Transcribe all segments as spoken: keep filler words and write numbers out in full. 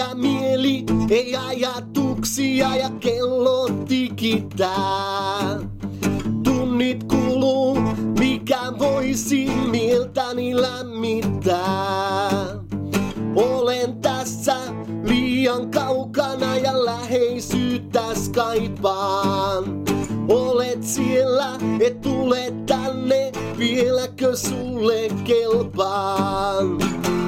ja mieli, ei ajatuksia ja kello tikittää. Tunnit kuluu, mikä voisi mieltäni lämmittää. Olen tässä liian kaukana ja läheisyyttäs kaipaan. Olet siellä, et tule tänne, vieläkö sulle kelpaan?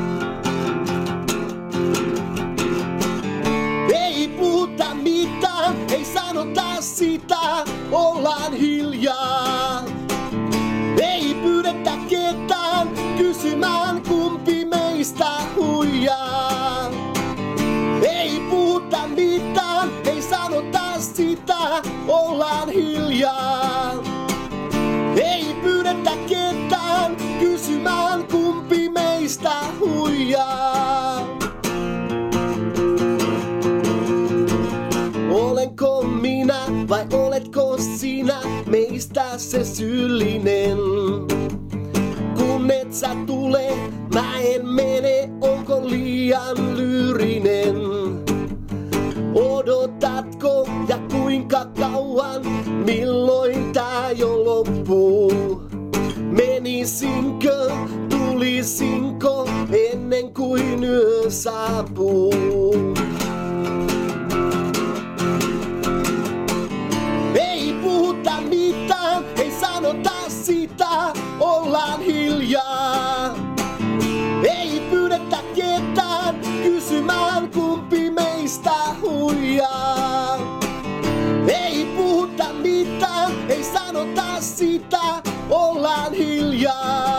Ei puhuta mitään, ei sanota sitä, ollaan hiljaa. Ei pyydetä ketään kysymään, kumpi meistä huijaa. Ei puhuta mitään, ei sanota sitä, ollaan hiljaa. Ei pyydetä ketään kysymään, kumpi meistä huijaa. Olenko minä vai oletko sinä meistä se syyllinen? Kun et sä tule, mä en mene, onko liian lyyrinen? Odotatko ja kuinka kauan, milloin tää jo loppuu? Menisinkö, tulisinko ennen kuin yö saapuu? Ei puhuta mitään, ei sanota sitä, ollaan hiljaa. Ei pyydetä ketään kysymään, kumpi meistä huijaa. Ei puhuta mitään, ei sanota sitä, ollaan hiljaa.